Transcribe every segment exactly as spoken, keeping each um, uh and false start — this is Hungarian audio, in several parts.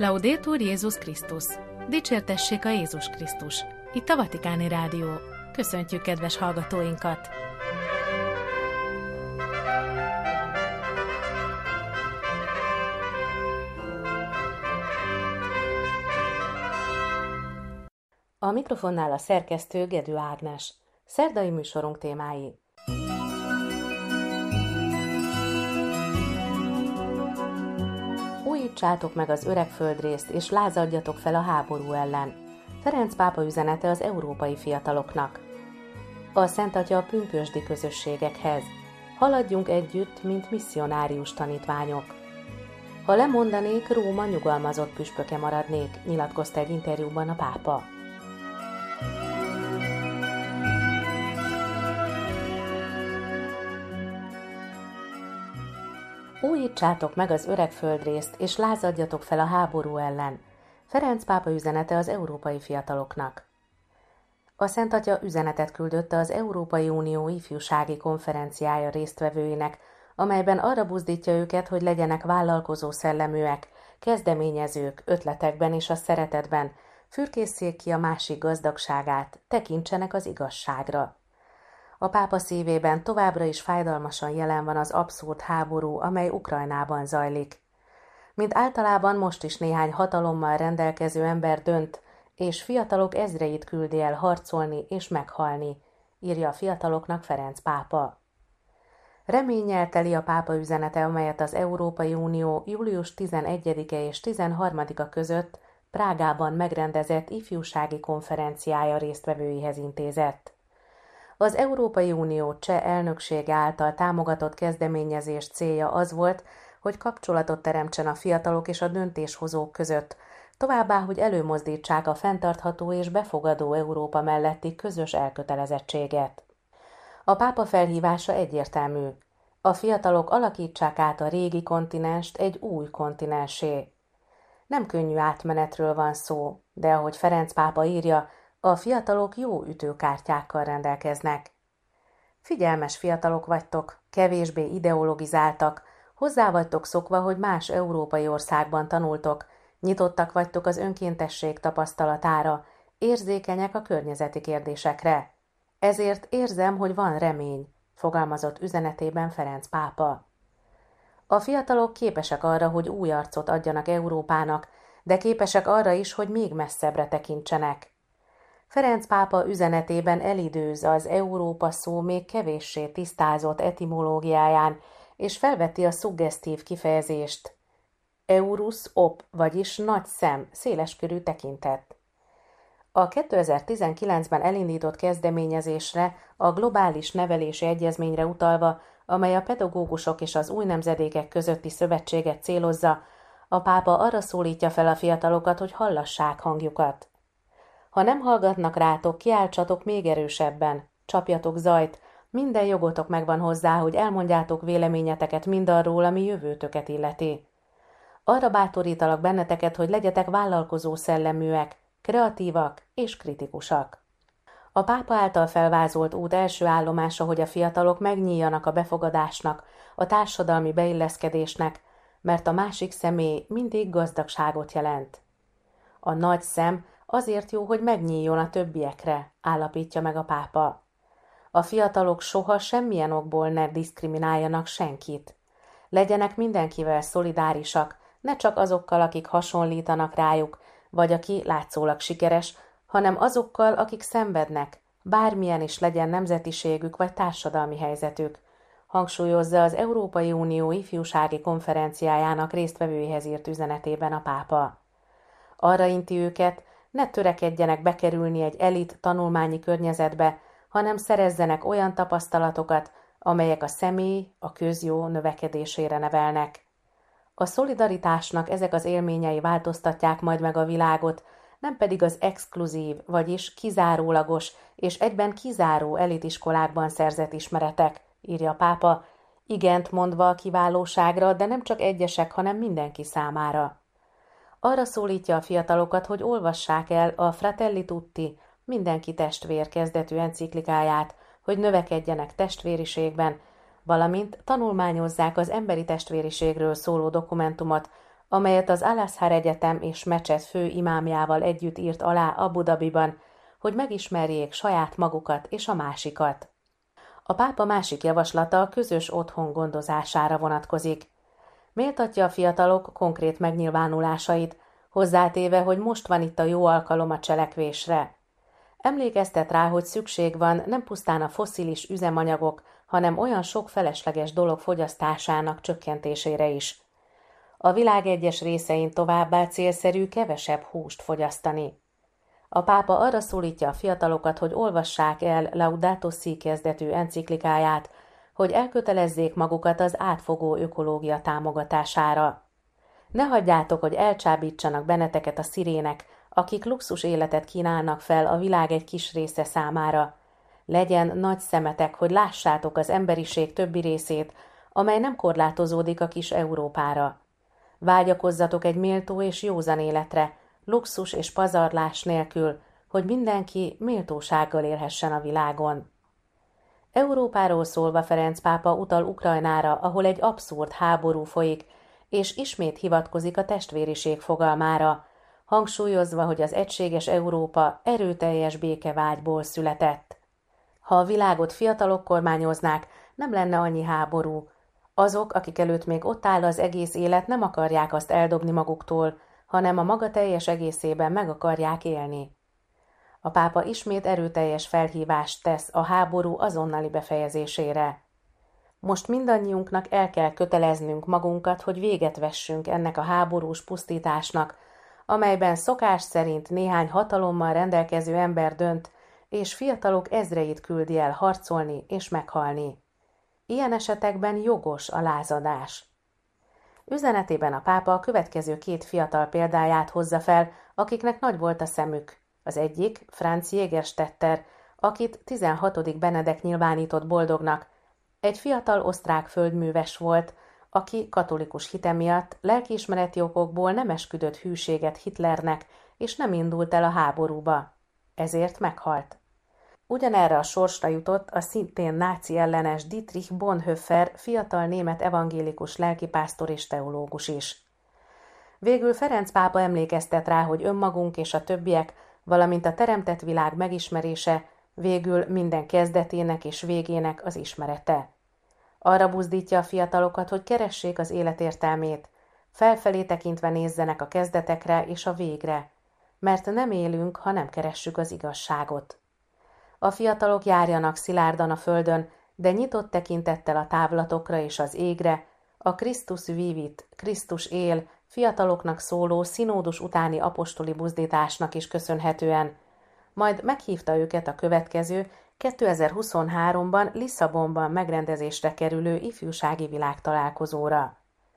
Laudetur Jézus Krisztus! Dicsértessék a Jézus Krisztus! Itt a Vatikáni Rádió. Köszöntjük kedves hallgatóinkat! A mikrofonnál a szerkesztő Gedő Ágnes. Szerdai műsorunk témái. Újítsátok meg az öreg földrészt, és lázadjatok fel a háború ellen. Ferenc pápa üzenete az európai fiataloknak. A Szent Atya a pünkösdi közösségekhez. Haladjunk együtt, mint misszionárius tanítványok. Ha lemondanék, Róma nyugalmazott püspöke maradnék, nyilatkozta egy interjúban a pápa. Újítsátok meg az öreg földrészt, és lázadjatok fel a háború ellen. Ferenc pápa üzenete az európai fiataloknak. A Szent Atya üzenetet küldött az Európai Unió ifjúsági konferenciája résztvevőinek, amelyben arra buzdítja őket, hogy legyenek vállalkozó szelleműek, kezdeményezők, ötletekben és a szeretetben, fürkészszék ki a másik gazdagságát, tekintsenek az igazságra. A pápa szívében továbbra is fájdalmasan jelen van az abszurd háború, amely Ukrajnában zajlik. Mint általában most is néhány hatalommal rendelkező ember dönt, és fiatalok ezreit küldi el harcolni és meghalni, írja a fiataloknak Ferenc pápa. Reménnyel teli a pápa üzenete, amelyet az Európai Unió július tizenegyedike és tizenharmadika között Prágában megrendezett ifjúsági konferenciája résztvevőihez intézett. Az Európai Unió cseh elnöksége által támogatott kezdeményezés célja az volt, hogy kapcsolatot teremtsen a fiatalok és a döntéshozók között, továbbá, hogy előmozdítsák a fenntartható és befogadó Európa melletti közös elkötelezettséget. A pápa felhívása egyértelmű. A fiatalok alakítsák át a régi kontinenst egy új kontinensé. Nem könnyű átmenetről van szó, de ahogy Ferenc pápa írja, a fiatalok jó ütőkártyákkal rendelkeznek. Figyelmes fiatalok vagytok, kevésbé ideologizáltak, hozzá vagytok szokva, hogy más európai országban tanultok, nyitottak vagytok az önkéntesség tapasztalatára, érzékenyek a környezeti kérdésekre. Ezért érzem, hogy van remény, fogalmazott üzenetében Ferenc pápa. A fiatalok képesek arra, hogy új arcot adjanak Európának, de képesek arra is, hogy még messzebbre tekintsenek. Ferenc pápa üzenetében elidőz az Európa szó még kevéssé tisztázott etimológiáján, és felveti a szuggesztív kifejezést Eurus op, vagyis nagy szem, széleskörű tekintet. A kétezer-tizenkilencben elindított kezdeményezésre, a globális nevelési egyezményre utalva, amely a pedagógusok és az új nemzedékek közötti szövetséget célozza, a pápa arra szólítja fel a fiatalokat, hogy hallassák hangjukat. Ha nem hallgatnak rátok, kiáltsatok még erősebben, csapjatok zajt, minden jogotok megvan hozzá, hogy elmondjátok véleményeteket mindarról, ami jövőtöket illeti. Arra bátorítalak benneteket, hogy legyetek vállalkozó szelleműek, kreatívak és kritikusak. A pápa által felvázolt út első állomása, hogy a fiatalok megnyíljanak a befogadásnak, a társadalmi beilleszkedésnek, mert a másik személy mindig gazdagságot jelent. A nagy szem azért jó, hogy megnyíljon a többiekre, állapítja meg a pápa. A fiatalok soha semmilyen okból ne diszkrimináljanak senkit. Legyenek mindenkivel szolidárisak, ne csak azokkal, akik hasonlítanak rájuk, vagy aki látszólag sikeres, hanem azokkal, akik szenvednek, bármilyen is legyen nemzetiségük vagy társadalmi helyzetük, hangsúlyozza az Európai Unió ifjúsági konferenciájának résztvevőihez írt üzenetében a pápa. Arra inti őket, ne törekedjenek bekerülni egy elit tanulmányi környezetbe, hanem szerezzenek olyan tapasztalatokat, amelyek a személy, a közjó növekedésére nevelnek. A szolidaritásnak ezek az élményei változtatják majd meg a világot, nem pedig az exkluzív, vagyis kizárólagos és egyben kizáró elitiskolákban szerzett ismeretek, írja a pápa, igent mondva a kiválóságra, de nem csak egyesek, hanem mindenki számára. Arra szólítja a fiatalokat, hogy olvassák el a Fratelli Tutti, mindenki testvér kezdetű enciklikáját, hogy növekedjenek testvériségben, valamint tanulmányozzák az emberi testvériségről szóló dokumentumot, amelyet az Al-Azhar Egyetem és mecset fő imámjával együtt írt alá Abu Dhabiban, hogy megismerjék saját magukat és a másikat. A pápa másik javaslata a közös otthon gondozására vonatkozik. Méltatja a fiatalok konkrét megnyilvánulásait, hozzátéve, hogy most van itt a jó alkalom a cselekvésre. Emlékeztet rá, hogy szükség van nem pusztán a fosszilis üzemanyagok, hanem olyan sok felesleges dolog fogyasztásának csökkentésére is. A világ egyes részein továbbá célszerű kevesebb húst fogyasztani. A pápa arra szólítja a fiatalokat, hogy olvassák el Laudato Si kezdetű enciklikáját, hogy elkötelezzék magukat az átfogó ökológia támogatására. Ne hagyjátok, hogy elcsábítsanak benneteket a szirének, akik luxus életet kínálnak fel a világ egy kis része számára. Legyen nagy szemetek, hogy lássátok az emberiség többi részét, amely nem korlátozódik a kis Európára. Vágyakozzatok egy méltó és józan életre, luxus és pazarlás nélkül, hogy mindenki méltósággal élhessen a világon. Európáról szólva Ferenc pápa utal Ukrajnára, ahol egy abszurd háború folyik, és ismét hivatkozik a testvériség fogalmára, hangsúlyozva, hogy az egységes Európa erőteljes békevágyból született. Ha a világot fiatalok kormányoznák, nem lenne annyi háború. Azok, akik előtt még ott áll az egész élet, nem akarják azt eldobni maguktól, hanem a maga teljes egészében meg akarják élni. A pápa ismét erőteljes felhívást tesz a háború azonnali befejezésére. Most mindannyiunknak el kell köteleznünk magunkat, hogy véget vessünk ennek a háborús pusztításnak, amelyben szokás szerint néhány hatalommal rendelkező ember dönt, és fiatalok ezreit küldi el harcolni és meghalni. Ilyen esetekben jogos a lázadás. Üzenetében a pápa a következő két fiatal példáját hozza fel, akiknek nagy volt a szemük. Az egyik Franz Jägerstätter, akit tizenhatodik Benedek nyilvánított boldognak. Egy fiatal osztrák földműves volt, aki katolikus hite miatt lelkiismereti okokból nem esküdött hűséget Hitlernek, és nem indult el a háborúba. Ezért meghalt. Ugyanerre a sorsra jutott a szintén náci ellenes Dietrich Bonhoeffer, fiatal német evangélikus lelkipásztor és teológus is. Végül Ferenc pápa emlékeztet rá, hogy önmagunk és a többiek, valamint a teremtett világ megismerése végül minden kezdetének és végének az ismerete. Arra buzdítja a fiatalokat, hogy keressék az élet értelmét, felfelé tekintve nézzenek a kezdetekre és a végre, mert nem élünk, ha nem keressük az igazságot. A fiatalok járjanak szilárdan a földön, de nyitott tekintettel a távlatokra és az égre, a Christus vivit, Krisztus él, fiataloknak szóló színódus utáni apostoli buzdításnak is köszönhetően, majd meghívta őket a következő kétezer-huszonháromban Lisszabonban megrendezésre kerülő ifjúsági világtalálkozóra.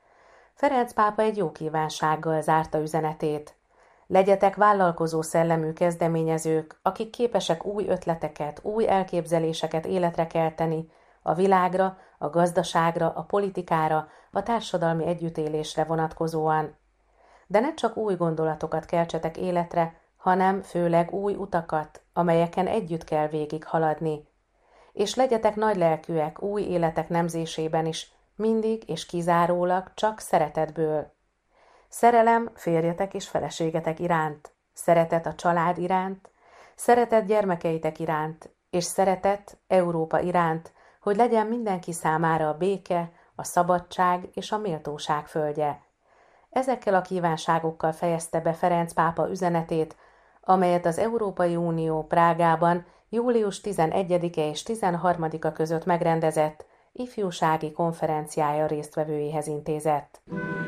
Ferenc pápa egy jó kívánsággal zárta üzenetét. Legyetek vállalkozó szellemű kezdeményezők, akik képesek új ötleteket, új elképzeléseket életre kelteni a világra, a gazdaságra, a politikára, a társadalmi együttélésre vonatkozóan. De ne csak új gondolatokat keltsetek életre, hanem főleg új utakat, amelyeken együtt kell végig haladni. És legyetek nagylelkűek új életek nemzésében is, mindig és kizárólag csak szeretetből. Szerelem férjetek és feleségetek iránt, szeretet a család iránt, szeretet gyermekeitek iránt, és szeretet Európa iránt, hogy legyen mindenki számára a béke, a szabadság és a méltóság földje. Ezekkel a kívánságokkal fejezte be Ferenc pápa üzenetét, amelyet az Európai Unió Prágában július tizenegyedike és tizenharmadika között megrendezett ifjúsági konferenciája résztvevőihez intézett.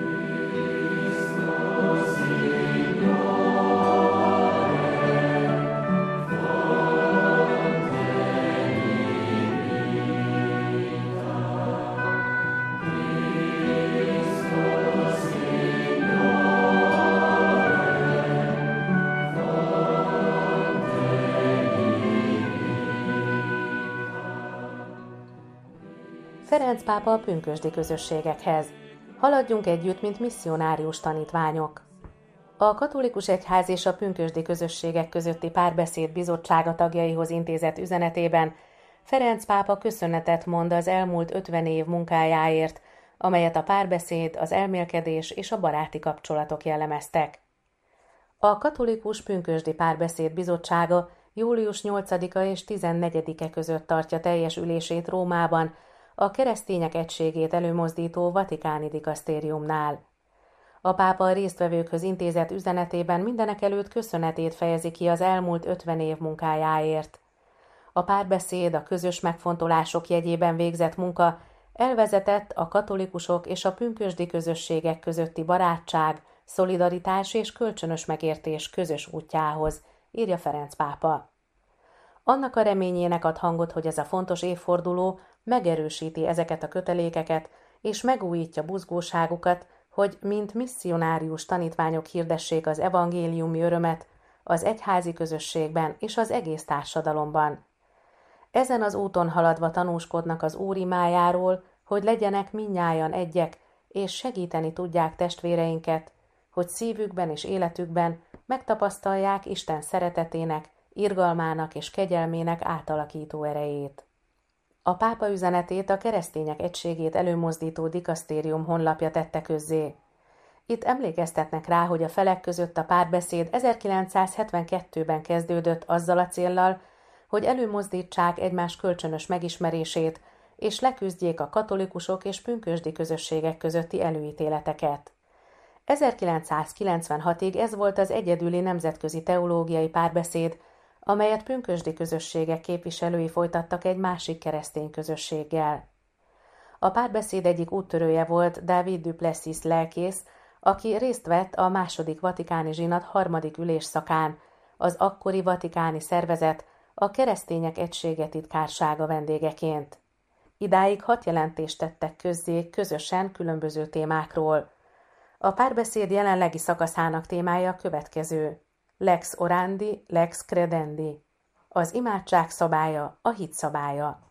Ferenc pápa a pünkösdi közösségekhez. Haladjunk együtt, mint misszionárius tanítványok. A katolikus egyház és a pünkösdi közösségek közötti párbeszéd bizottsága tagjaihoz intézett üzenetében Ferenc pápa köszönetet mond az elmúlt ötven év munkájáért, amelyet a párbeszéd, az elmélkedés és a baráti kapcsolatok jellemeztek. A Katolikus Pünkösdi Párbeszéd Bizottsága július nyolcadika és tizennegyedike között tartja teljes ülését Rómában, a keresztények egységét előmozdító vatikáni dikasztériumnál. A pápa a résztvevőkhöz intézett üzenetében mindenekelőtt köszönetét fejezi ki az elmúlt ötven év munkájáért. A párbeszéd, a közös megfontolások jegyében végzett munka elvezetett a katolikusok és a pünkösdi közösségek közötti barátság, szolidaritás és kölcsönös megértés közös útjához, írja Ferenc pápa. Annak a reményének ad hangot, hogy ez a fontos évforduló megerősíti ezeket a kötelékeket, és megújítja buzgóságukat, hogy mint misszionárius tanítványok hirdessék az evangéliumi örömet az egyházi közösségben és az egész társadalomban. Ezen az úton haladva tanúskodnak az Úr imájáról, hogy legyenek mindnyájan egyek, és segíteni tudják testvéreinket, hogy szívükben és életükben megtapasztalják Isten szeretetének, irgalmának és kegyelmének átalakító erejét. A pápa üzenetét a keresztények egységét előmozdító dikasztérium honlapja tette közzé. Itt emlékeztetnek rá, hogy a felek között a párbeszéd ezerkilencszázhetvenkettőben kezdődött azzal a céllal, hogy előmozdítsák egymás kölcsönös megismerését, és leküzdjék a katolikusok és pünkösdi közösségek közötti előítéleteket. ezerkilencszázkilencvenhatig ez volt az egyedüli nemzetközi teológiai párbeszéd, amelyet pünkösdi közösségek képviselői folytattak egy másik keresztény közösséggel. A párbeszéd egyik úttörője volt David du Plessis lelkész, aki részt vett a második vatikáni zsinat harmadik ülésszakán, az akkori vatikáni szervezet, a Keresztények Egysége titkársága vendégeként. Idáig hat jelentést tettek közzé közösen különböző témákról. A párbeszéd jelenlegi szakaszának témája a következő: Lex orandi, lex credendi. Az imádság szabálya, a hit szabálya.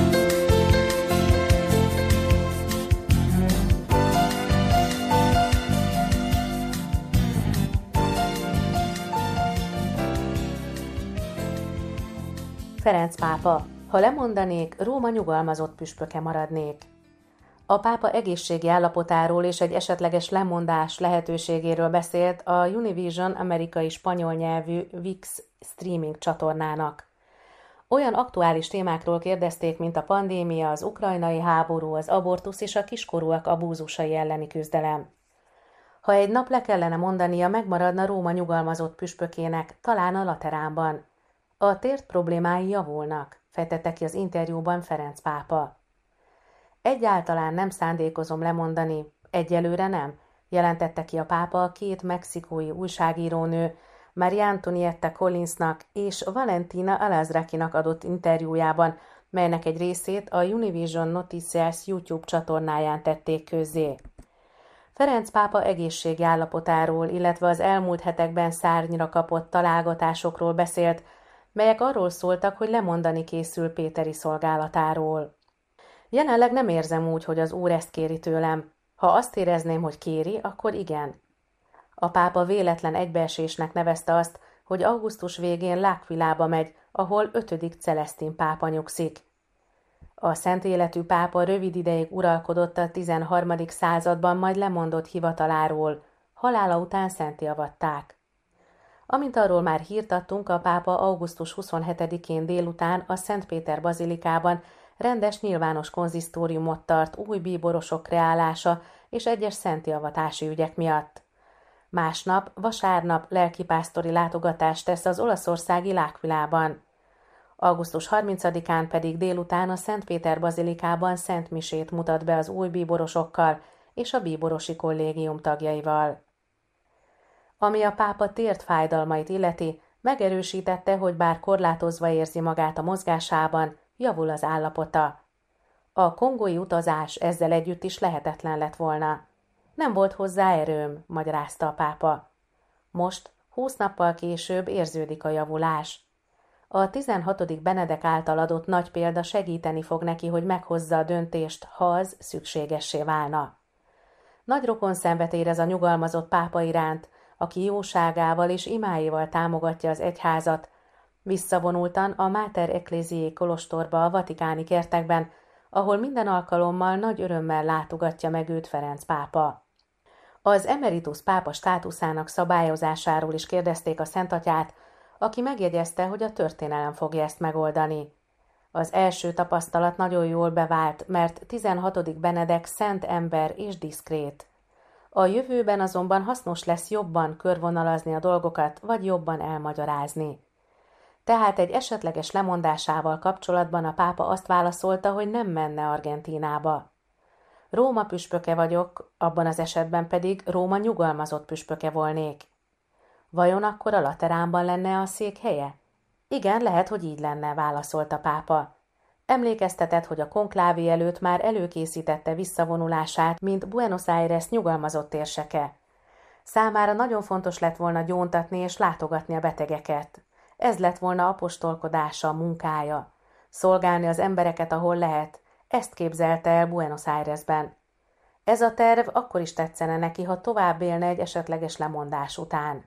Ferenc pápa: ha lemondanék, Róma nyugalmazott püspöke maradnék. A pápa egészségi állapotáról és egy esetleges lemondás lehetőségéről beszélt a Univision amerikai spanyol nyelvű vé i iksz streaming csatornának. Olyan aktuális témákról kérdezték, mint a pandémia, az ukrajnai háború, az abortusz és a kiskorúak abúzusai elleni küzdelem. Ha egy nap le kellene mondania, megmaradna Róma nyugalmazott püspökének, talán a Lateránban. A tért problémái javulnak, fejtette ki az interjúban Ferenc pápa. Egyáltalán nem szándékozom lemondani, egyelőre nem, jelentette ki a pápa a két mexikói újságírónő, María Antonietta Collinsnak és Valentina Alazrakinak adott interjújában, melynek egy részét a Univision Noticias YouTube csatornáján tették közzé. Ferenc pápa egészségi állapotáról, illetve az elmúlt hetekben szárnyra kapott találgatásokról beszélt, melyek arról szóltak, hogy lemondani készül péteri szolgálatáról. Jelenleg nem érzem úgy, hogy az Úr ezt kéri tőlem. Ha azt érezném, hogy kéri, akkor igen. A pápa véletlen egybeesésnek nevezte azt, hogy augusztus végén L'Aquilába megy, ahol ötödik Celesztin pápa nyugszik. A szent életű pápa rövid ideig uralkodott a tizenharmadik században, majd lemondott hivataláról, halála után szenttiavatták. Amint arról már hírt adtunk, a pápa augusztus huszonhetedikén délután a Szent Péter bazilikában rendes nyilvános konzisztóriumot tart új bíborosok kreálása és egyes szenttiavatási ügyek miatt. Másnap, vasárnap lelkipásztori látogatást tesz az olaszországi L'Aquilában. augusztus harmincadikán pedig délután a Szent Péter bazilikában szentmisét mutat be az új bíborosokkal és a bíborosi kollégium tagjaival. Ami a pápa tért fájdalmait illeti, megerősítette, hogy bár korlátozva érzi magát a mozgásában, javul az állapota. A kongói utazás ezzel együtt is lehetetlen lett volna. Nem volt hozzá erőm, magyarázta a pápa. Most, húsz nappal később érződik a javulás. A tizenhatodik Benedek által adott nagy példa segíteni fog neki, hogy meghozza a döntést, ha az szükségessé válna. Nagy rokonszenvet érez a nyugalmazott pápa iránt, aki jóságával és imáival támogatja az egyházat, visszavonultan a Mater Ecclesiae kolostorba a vatikáni kertekben, ahol minden alkalommal nagy örömmel látogatja meg őt Ferenc pápa. Az emeritus pápa státuszának szabályozásáról is kérdezték a Szentatyát, aki megjegyezte, hogy a történelem fogja ezt megoldani. Az első tapasztalat nagyon jól bevált, mert tizenhatodik Benedek szent ember és diszkrét. A jövőben azonban hasznos lesz jobban körvonalazni a dolgokat, vagy jobban elmagyarázni. Tehát egy esetleges lemondásával kapcsolatban a pápa azt válaszolta, hogy nem menne Argentínába. Róma püspöke vagyok, abban az esetben pedig Róma nyugalmazott püspöke volnék. Vajon akkor a Lateránban lenne a székhelye? Igen, lehet, hogy így lenne, válaszolt a pápa. Emlékeztetett, hogy a konklávé előtt már előkészítette visszavonulását, mint Buenos Aires nyugalmazott érseke. Számára nagyon fontos lett volna gyóntatni és látogatni a betegeket. Ez lett volna apostolkodása, munkája. Szolgálni az embereket, ahol lehet. Ezt képzelte el Buenos Airesben. Ez a terv akkor is tetszene neki, ha tovább élne egy esetleges lemondás után.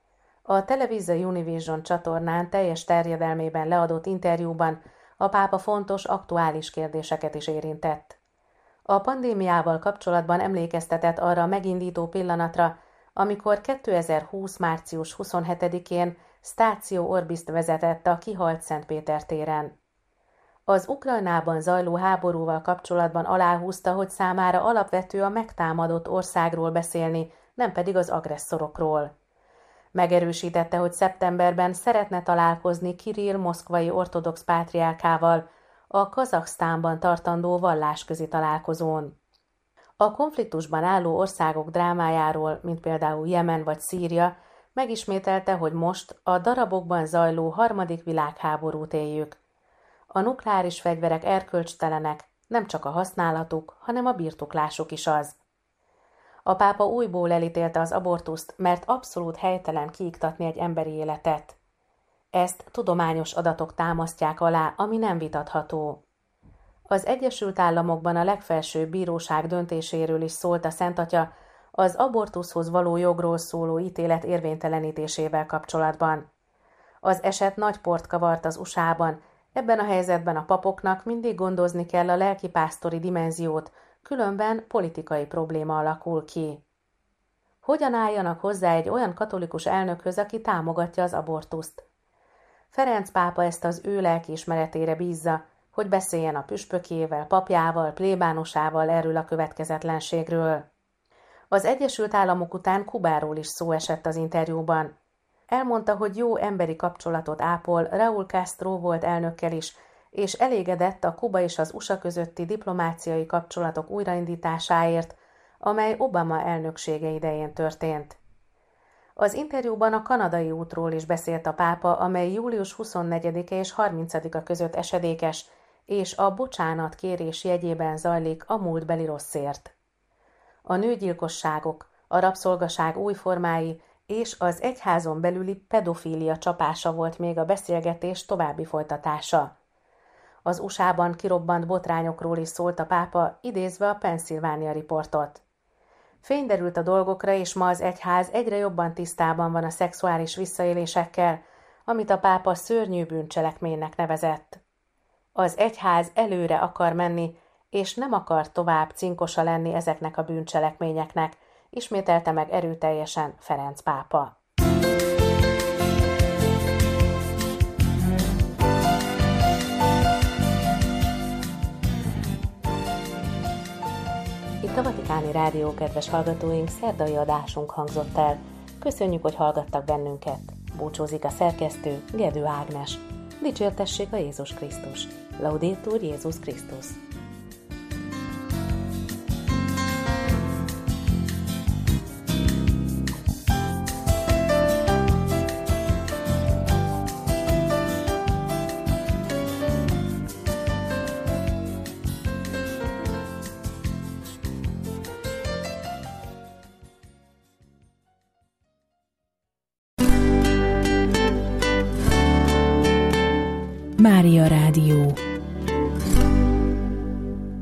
A Televisa Univision csatornán teljes terjedelmében leadott interjúban a pápa fontos, aktuális kérdéseket is érintett. A pandémiával kapcsolatban emlékeztetett arra a megindító pillanatra, amikor kétezer-húsz. március huszonhetedikén Stáció Orbist vezetett a kihalt Szentpéter téren. Az Ukrajnában zajló háborúval kapcsolatban aláhúzta, hogy számára alapvető a megtámadott országról beszélni, nem pedig az agresszorokról. Megerősítette, hogy szeptemberben szeretne találkozni Kirill moszkvai ortodox pátriárkával a Kazaksztánban tartandó vallásközi találkozón. A konfliktusban álló országok drámájáról, mint például Jemen vagy Szíria, megismételte, hogy most a darabokban zajló harmadik világháborút éljük. A nukleáris fegyverek erkölcstelenek, nem csak a használatuk, hanem a birtoklásuk is az. A pápa újból elítélte az abortuszt, mert abszolút helytelen kiiktatni egy emberi életet. Ezt tudományos adatok támasztják alá, ami nem vitatható. Az Egyesült Államokban a legfelsőbb bíróság döntéséről is szólt a Szentatya, az abortuszhoz való jogról szóló ítélet érvénytelenítésével kapcsolatban. Az eset nagy port kavart az u es á-ban, ebben a helyzetben a papoknak mindig gondozni kell a lelkipásztori dimenziót, különben politikai probléma alakul ki. Hogyan álljanak hozzá egy olyan katolikus elnökhöz, aki támogatja az abortuszt? Ferenc pápa ezt az ő lelkiismeretére bízza, hogy beszéljen a püspökével, papjával, plébánosával erről a következetlenségről. Az Egyesült Államok után Kubáról is szó esett az interjúban. Elmondta, hogy jó emberi kapcsolatot ápol Raúl Castro volt elnökkel is, és elégedett a Kuba és az u es á közötti diplomáciai kapcsolatok újraindításáért, amely Obama elnöksége idején történt. Az interjúban a kanadai útról is beszélt a pápa, amely július huszonnegyedike és harmincadika között esedékes, és a bocsánat kérés jegyében zajlik a múltbeli rosszért. A nőgyilkosságok, a rabszolgaság új formái és az egyházon belüli pedofília csapása volt még a beszélgetés további folytatása. Az u es á-ban kirobbant botrányokról is szólt a pápa, idézve a Pennsylvania Reportot. Fény derült a dolgokra, és ma az egyház egyre jobban tisztában van a szexuális visszaélésekkel, amit a pápa szörnyű bűncselekménynek nevezett. Az egyház előre akar menni, és nem akar tovább cinkosa lenni ezeknek a bűncselekményeknek, ismételte meg erőteljesen Ferenc pápa. Itt a Vatikáni Rádió kedves hallgatóink, szerdai adásunk hangzott el. Köszönjük, hogy hallgattak bennünket. Búcsúzik a szerkesztő, Gedő Ágnes. Dicsértessék a Jézus Krisztus. Laudetur Jézus Krisztus. Mária Rádió.